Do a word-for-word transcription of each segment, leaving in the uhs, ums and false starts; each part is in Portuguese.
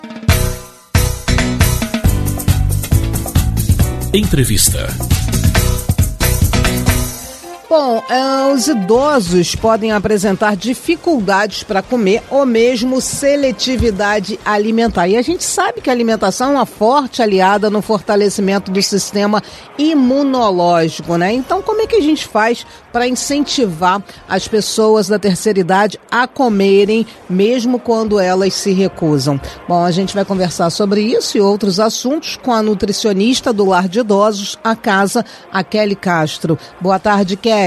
Entrevista. Bom, é, os idosos podem apresentar dificuldades para comer ou mesmo seletividade alimentar. E a gente sabe que a alimentação é uma forte aliada no fortalecimento do sistema imunológico, né? Então, como é que a gente faz para incentivar as pessoas da terceira idade a comerem, mesmo quando elas se recusam? Bom, a gente vai conversar sobre isso e outros assuntos com a nutricionista do Lar de Idosos, a Casa, a Kelly Castro. Boa tarde, Kelly.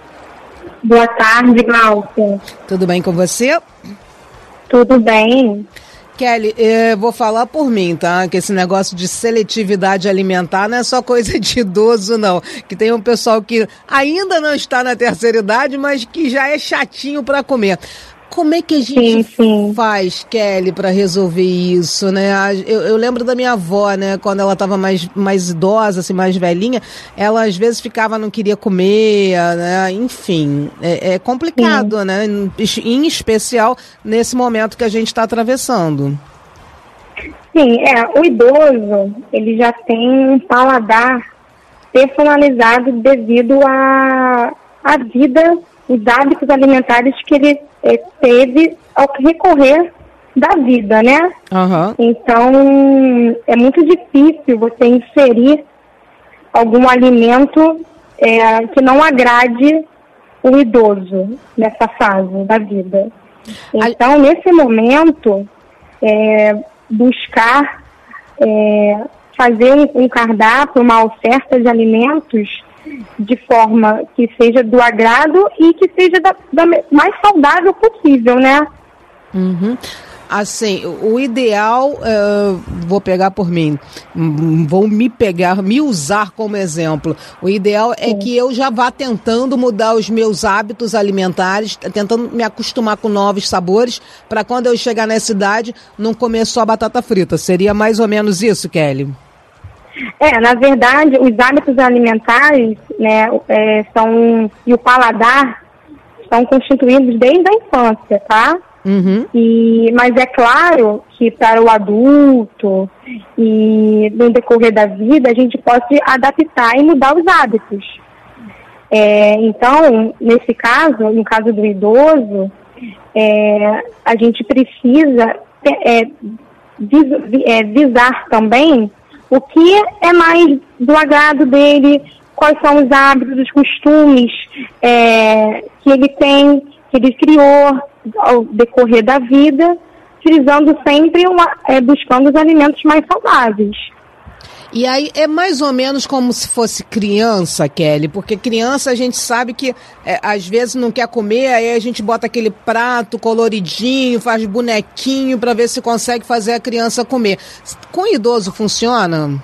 Boa tarde, Glaucia. Tudo bem com você? Tudo bem. Kelly, eu vou falar por mim, tá? Que esse negócio de seletividade alimentar não é só coisa de idoso, não. Que tem um pessoal que ainda não está na terceira idade, mas que já é chatinho para comer. Como é que a gente sim, sim. faz, Kelly, para resolver isso, né? Eu, eu lembro da minha avó, né? Quando ela estava mais, mais idosa, assim, mais velhinha, ela às vezes ficava, não queria comer, né? Enfim, é, é complicado, sim. né? Em especial nesse momento que a gente está atravessando. Sim, é, o idoso, ele já tem um paladar personalizado devido à a, a vida, os hábitos alimentares que ele é, teve ao recorrer da vida, né? Uhum. Então, é muito difícil você inserir algum alimento é, que não agrade o idoso nessa fase da vida. Então, a... nesse momento, é, buscar é, fazer um, um cardápio, uma oferta de alimentos de forma que seja do agrado e que seja da, da mais saudável possível, né? Uhum. Assim, o ideal, uh, vou pegar por mim, vou me pegar, me usar como exemplo. O ideal é Sim. que eu já vá tentando mudar os meus hábitos alimentares, tentando me acostumar com novos sabores, para quando eu chegar nessa idade, não comer só batata frita. Seria mais ou menos isso, Kelly? É, na verdade, os hábitos alimentares, né, é, são, e o paladar são constituídos desde a infância, tá? Uhum. E, mas é claro que para o adulto e no decorrer da vida, a gente pode adaptar e mudar os hábitos. É, então, nesse caso, no caso do idoso, é, a gente precisa é, vis, é, visar também o que é mais do agrado dele, quais são os hábitos, os costumes é, que ele tem, que ele criou ao decorrer da vida, frisando sempre, uma, é, buscando os alimentos mais saudáveis. E aí é mais ou menos como se fosse criança, Kelly, porque criança a gente sabe que é, às vezes não quer comer, aí a gente bota aquele prato coloridinho, faz bonequinho para ver se consegue fazer a criança comer. Com idoso funciona?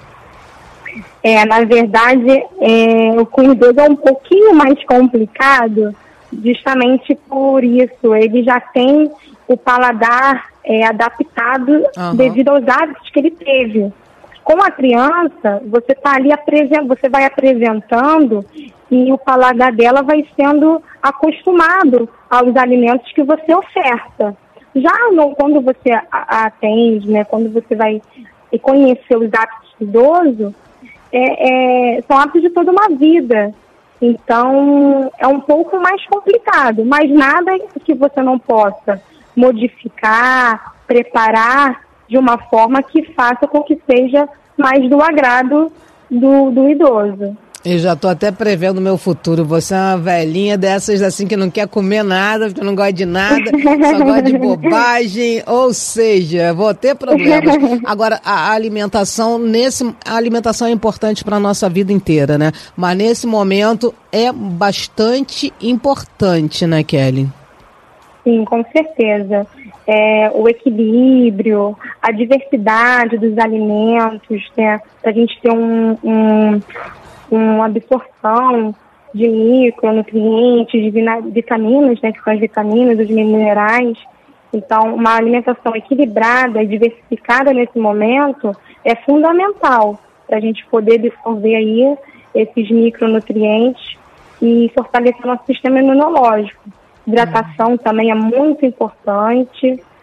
É, na verdade, é, o com idoso é um pouquinho mais complicado, justamente por isso. Ele já tem o paladar é, adaptado uhum. devido aos hábitos que ele teve. Com a criança, você tá ali apresen- você vai apresentando e o paladar dela vai sendo acostumado aos alimentos que você oferta. Já no, quando você a- a atende, né, quando você vai conhecer os hábitos do idoso, é, é, são hábitos de toda uma vida. Então, é um pouco mais complicado, mas nada que você não possa modificar, preparar de uma forma que faça com que seja mais do agrado do, do idoso. Eu já estou até prevendo o meu futuro. Você é uma velhinha dessas assim que não quer comer nada, porque não gosta de nada, só gosta de bobagem, ou seja, vou ter problemas. Agora, a alimentação, nesse, a alimentação é importante para a nossa vida inteira, né? Mas nesse momento é bastante importante, né, Kelly? Sim, com certeza. É, o equilíbrio, a diversidade dos alimentos, né, para a gente ter um, um, uma absorção de micronutrientes, de vitaminas, né, que são as vitaminas, os minerais. Então, uma alimentação equilibrada e diversificada nesse momento é fundamental para a gente poder absorver aí esses micronutrientes e fortalecer nosso sistema imunológico. Hidratação também é muito importante.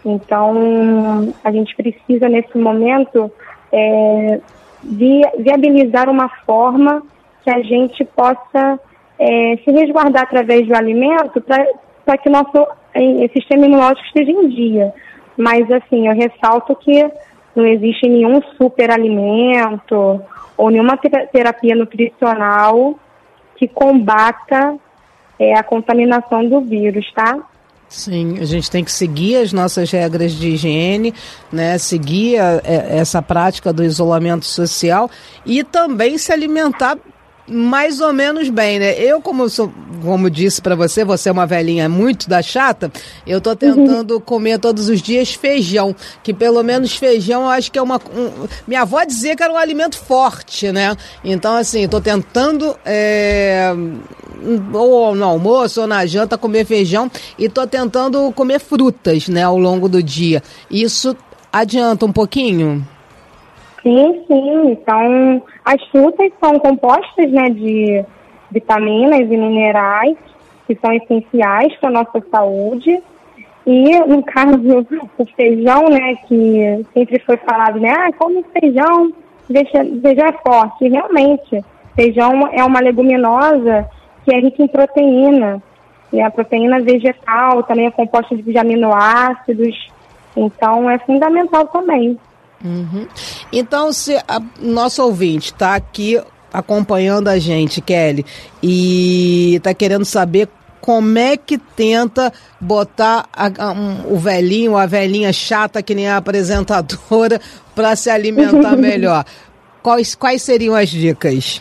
Então, a gente precisa, nesse momento, é, vi, viabilizar uma forma que a gente possa é, se resguardar através do alimento para que o nosso em, sistema imunológico esteja em dia. Mas, assim, eu ressalto que não existe nenhum superalimento ou nenhuma terapia nutricional que combata é, a contaminação do vírus, tá? Sim, a gente tem que seguir as nossas regras de higiene, né? Seguir a, a, essa prática do isolamento social e também se alimentar mais ou menos bem, né? Eu, como sou, como disse para você, você é uma velhinha muito da chata, eu tô tentando uhum. comer todos os dias feijão, que pelo menos feijão eu acho que é uma... Um, minha avó dizia que era um alimento forte, né? Então, assim, tô tentando, é, ou no almoço ou na janta, comer feijão e tô tentando comer frutas, né, ao longo do dia. Isso adianta um pouquinho? Sim, sim. Então, as frutas são compostas, né, de vitaminas e minerais que são essenciais para a nossa saúde. E, no caso, o feijão, né, que sempre foi falado, né, ah, come feijão, feijão é forte. E, realmente, feijão é uma leguminosa que é rica em proteína. E a proteína vegetal também é composta de aminoácidos. Então, é fundamental também. Uhum. Então, se a nosso ouvinte está aqui acompanhando a gente, Kelly, e está querendo saber como é que tenta botar a, a, um, o velhinho, a velhinha chata que nem a apresentadora para se alimentar melhor, quais, quais seriam as dicas?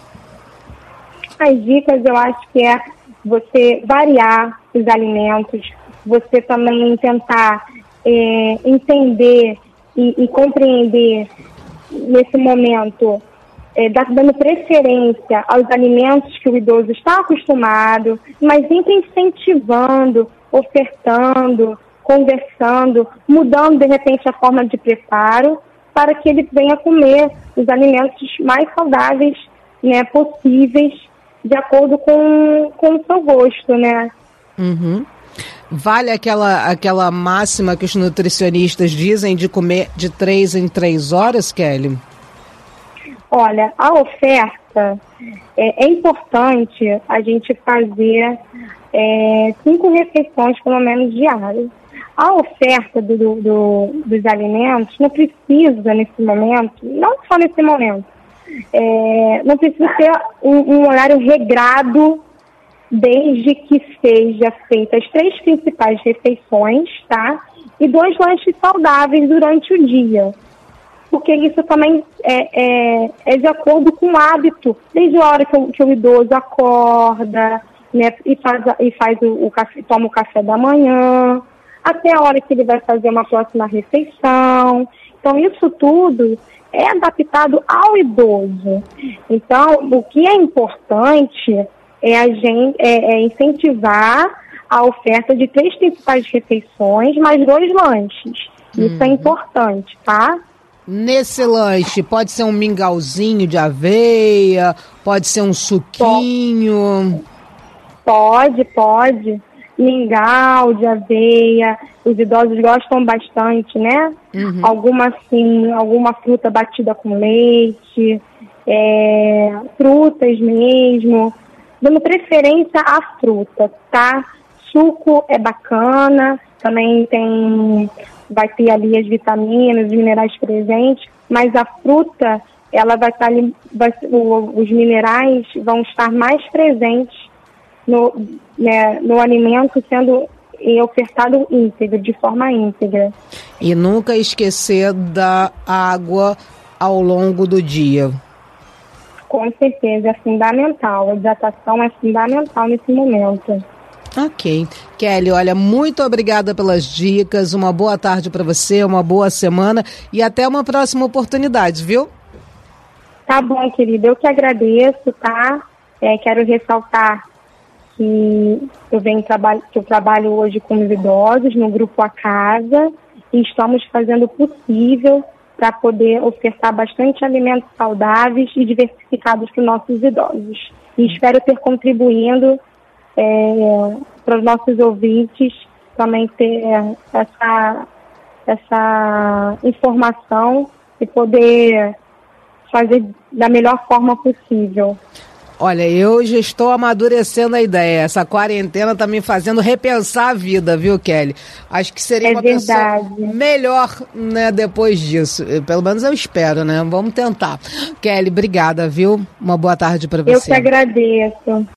As dicas eu acho que é você variar os alimentos, você também tentar é, entender E, e compreender nesse momento, é, dando preferência aos alimentos que o idoso está acostumado, mas sempre incentivando, ofertando, conversando, mudando de repente a forma de preparo para que ele venha comer os alimentos mais saudáveis, né, possíveis, de acordo com, com o seu gosto, né? Uhum. Vale aquela, aquela máxima que os nutricionistas dizem de comer de três em três horas, Kelly? Olha, a oferta, é, é importante a gente fazer é, cinco refeições, pelo menos, diárias. A oferta do, do, dos alimentos não precisa, nesse momento, não só nesse momento, é, não precisa ser um, um horário regrado, desde que seja feitas as três principais refeições, tá? E dois lanches saudáveis durante o dia. Porque isso também é, é, é de acordo com o hábito, desde a hora que o, que o idoso acorda, né, e faz, e faz o, o café, toma o café da manhã, até a hora que ele vai fazer uma próxima refeição. Então, isso tudo é adaptado ao idoso. Então, o que é importante é, a gente, é, é incentivar a oferta de três principais refeições, mais dois lanches. Isso uhum. é importante, tá? Nesse lanche, pode ser um mingauzinho de aveia, pode ser um suquinho? Pode, pode. Mingau de aveia, os idosos gostam bastante, né? Uhum. Alguma, assim, alguma fruta batida com leite, é, frutas mesmo, dando preferência à fruta, tá? Suco é bacana, também tem, vai ter ali as vitaminas, os minerais presentes, mas a fruta, ela vai estar ali, vai, o, os minerais vão estar mais presentes no, né, no alimento, sendo ofertado íntegro, de forma íntegra. E nunca esquecer da água ao longo do dia. Com certeza, é fundamental. A hidratação é fundamental nesse momento. Ok. Kelly, olha, muito obrigada pelas dicas, uma boa tarde para você, uma boa semana e até uma próxima oportunidade, viu? Tá bom, querida, eu que agradeço, tá? É, quero ressaltar que eu, venho traba- que eu trabalho hoje com os idosos no Grupo A Casa e estamos fazendo o possível para poder ofertar bastante alimentos saudáveis e diversificados para os nossos idosos. E espero ter contribuído é, para os nossos ouvintes também ter essa, essa informação e poder fazer da melhor forma possível. Olha, eu já estou amadurecendo a ideia. Essa quarentena está me fazendo repensar a vida, viu, Kelly? Acho que seria é uma verdade. pessoa melhor, né, depois disso. Pelo menos eu espero, né? Vamos tentar. Kelly, obrigada, viu? Uma boa tarde para você. Eu que agradeço.